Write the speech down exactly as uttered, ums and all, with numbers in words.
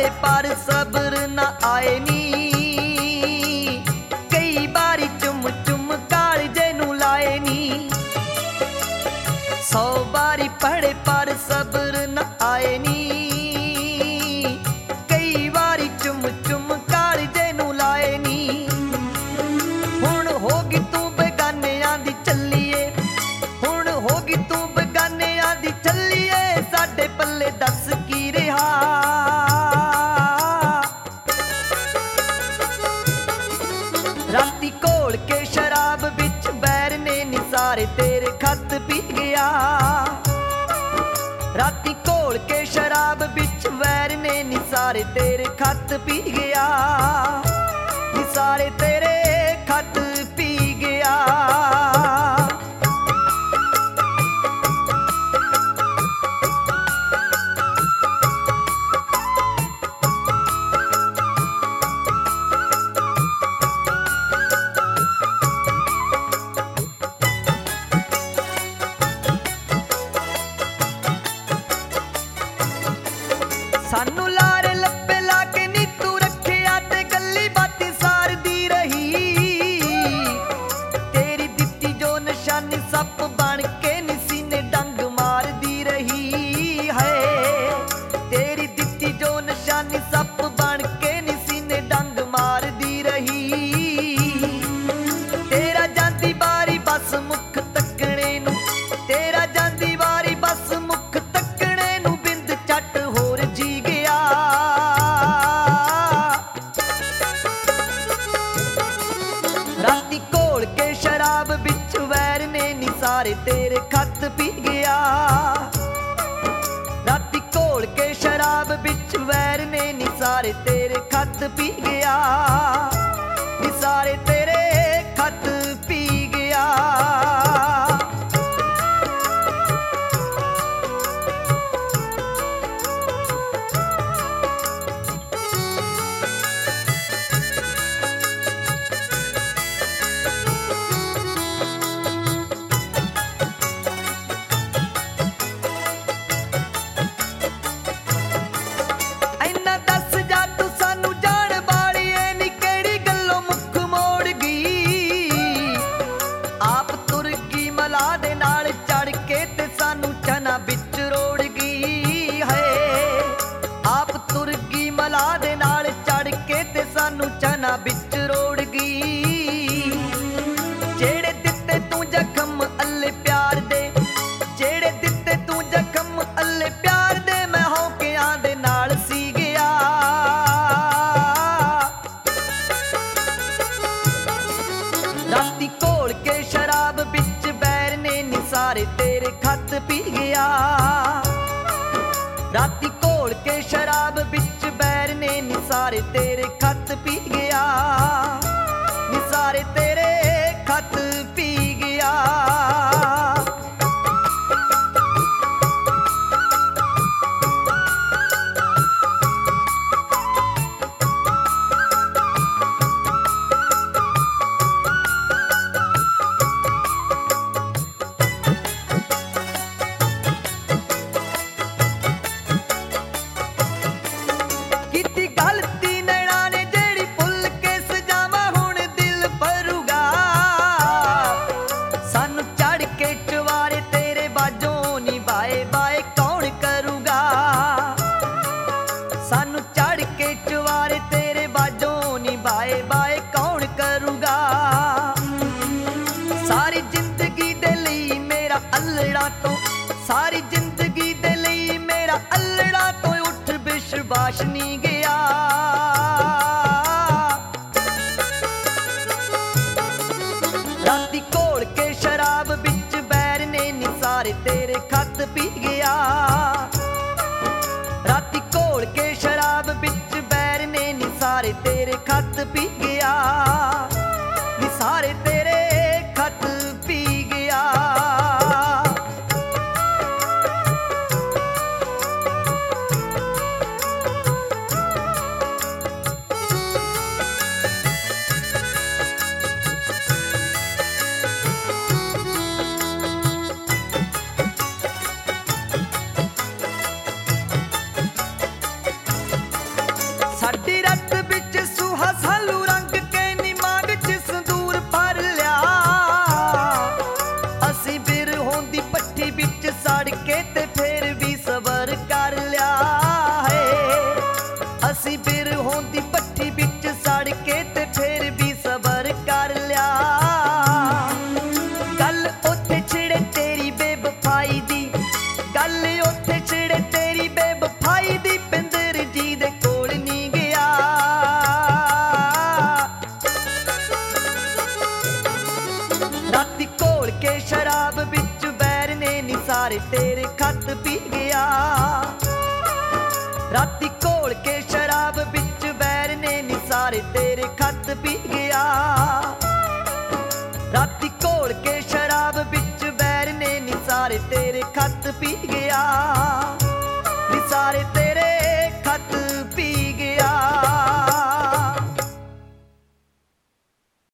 पड़े पर सब्र न आए नी, कई बारी चुम चुम कालजे नू लाए नी। सौ बारी पड़े पर सब्र न आए नी, कई बारी चुम चुम कालजे नू लाए नी। हुण होगी तू बेगानियां दी चलिए, हुण होगी तू बेगानियां दी चलिए, साडे पल्ले दस की रिहा। राती घोल के शराब बिच बैर ने निसारे तेरे खत पी गया। राती घोल के शराब बिच बैर ने निसारे तेरे खत पी गया, निसारे तेरे खत पी गया। सानू लारे लप्पे लाके नी तू रखिया ते गल्ली बातें सार दी रही। तेरी दित्ती जो निशानी सप बन के निसी ने डंग मार दी रही है। तेरी दित्ती जो निशानी सप बन के निसी ने डंग मार दी रही। तेरा जांदी बारी बस मुख तकने नू, तेरा जांदी बारी बस मुख तकने नू बिंद चट होर जी गया। राती घोल के शराब बिच वैर ने निसारे तेरे खत पी गया। राती घोल के शराब बिच वैर ने निसारे तेरे खत पी गया, निसारे तेरे खत पी गया। इन्ना दस जा तू सानू जान वालिए नी केड़ी गल्लों मुख मोड़ गई। आप तुर गई मला दे नाल चढ़ के ते सानू चना बिच रोड़ गई है। आप तुर गई मला दे नाल चढ़ के ते सानू चना बिच रोड़ गई। जेड़े दित्ते तू जख्म अल्ले प्यार दे, जेड़े दित्ते तू जख्म अल्ले प्यार दे, मैं हौकियां दे नाल सी गया। राती घोल के शराब बिच बैर ने निसारे तेरे खत पी गया। राती घोल के शराब बिच बैर ने निसारे तेरे खत पी गया, निसारे तेरे खत पी गया। किती गलती नैना ने जेड़ी भुल के सजावा हुण दिल भरूगा। सानू चढ़ के चवारे तेरे बाजों नी बाए बाए कौन करूगा। सानू चढ़ के चवारे तेरे बाजों नी बाए बाए कौन करूगा। सारी जिंदगी दे लई मेरा अल्लड़ा तो, सारी जिंदगी दे लई मेरा अल्लड़ा तो उठ विश्वास नी गया। राती घोल के शराब बिच बैर ने निसारे तेरे खत पी गया। राती घोल के शराब बिच बैर ने निसारे तेरे खत पी गया, निसारे तेरे खत पी गया। निसारे तेरे खत पी गया। राती घोल के शराब बिच बैर ने निसारे तेरे खत पी गया। राती घोल के शराब बिच बैर ने निसारे तेरे खत पी गया।